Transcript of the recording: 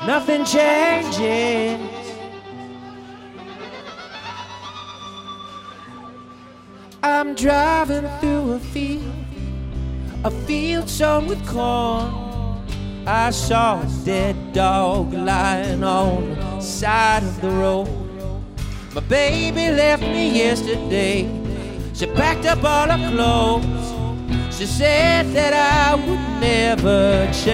nothing changes. I'm driving through a field sown with corn. I saw a dead dog lying on the side of the road. My baby left me yesterday. She packed up all her clothes. She said that I would never change.